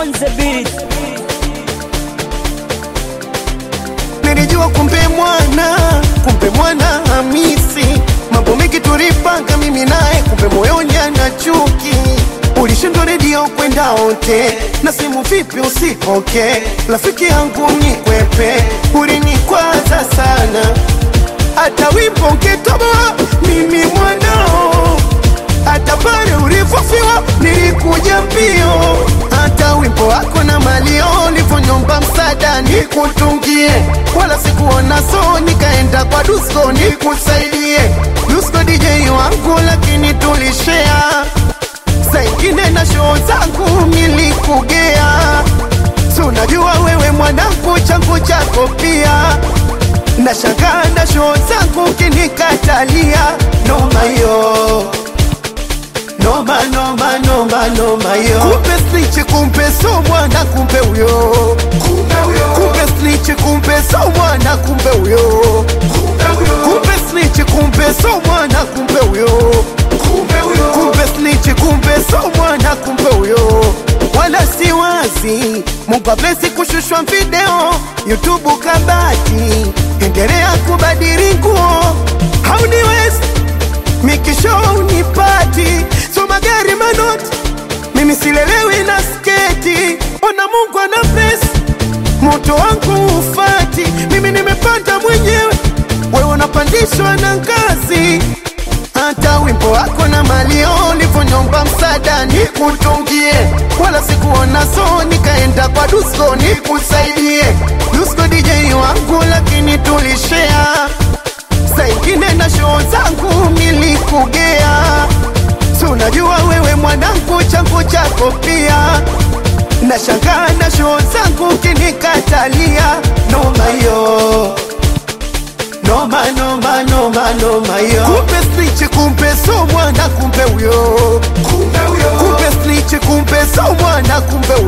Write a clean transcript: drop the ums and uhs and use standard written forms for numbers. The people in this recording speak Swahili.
on the beat. Nilijua kumbe mwana Hamisi, mambo mengi tulipanga mimi naye, kumbe moyoni ana chuki. Ulishindwa redio kwenda ote, na simu vipi usipoke, rafiki yangu nikwepe, ulinikwaza sana. Hata wimbo ngetoboa mimi mwanao, hata pale ulivofiwa nilikuja mbio. Hata wimbo wako na malio ulivonyomba msaada nikutungie, wala sikuona so nikaenda kwa Dusko nikusaidie. Dusko DJ wangu lakini tulishare, saingine na show zangu nilikugea. So najua wewe mwanangu changu chako pia, na shaka na show zangu kinikatalia. Noma yo, noma yo. Kumbe snitch kumbe so mwana kumbe uyo, kumbe snitch kumbe so mwana kumbe uyo, kumbe snitch kumbe so mwana kumbe uyo, kumbe snitch kumbe so mwana kumbe uyo. Wala si wazi Mungu blessi kushushwa video YouTube kabati, endelea kubadili nguo hauniwezi mikisho unipati. So magari manoti mimi silelewi na sketi, ona Mungu ana pesa moto wangu ufati. Mimi nimepanda mwenyewe, wewe unapandishwa na ngazi. Hata wimbo wako na malio ulivonyomba msaada nikutungie, wala sikuona so nikaenda kwa Dusko nikusaidie. Dusko DJ wangu lakini tulishare, saingine na show zangu nilikugea. So najua wewe mwanangu changu chako pia, na shanga na show zangu kinikatalia. Noma yo, noma yo. Kumbe snitch kumbe so mwana kumbe uyo, kumbe snitch kumbe so mwana kumbe